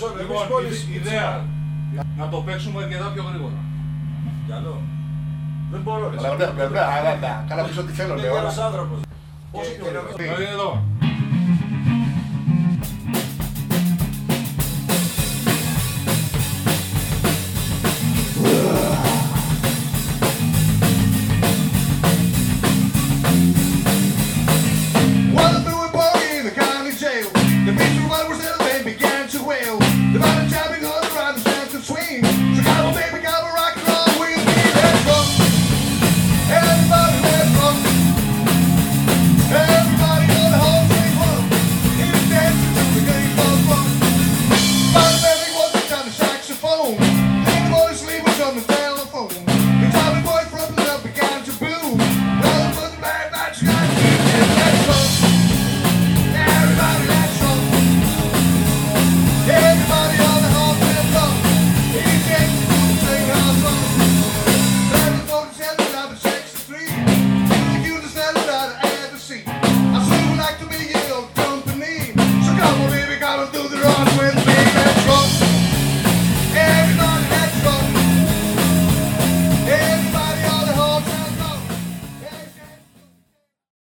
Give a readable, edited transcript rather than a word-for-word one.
Λοιπόν, ιδέα. Να το παίξουμε αρκετά πιο γρήγορα. Καλό. Δεν μπορώ. Καλά πεις ό,τι θέλω, Είναι λέω. γέρος άνθρωπος. Πόσο πιο γρήγορα. Δηλαδή εδώ. While the blue boy in the county jail, the miserable was there, they began to wail. The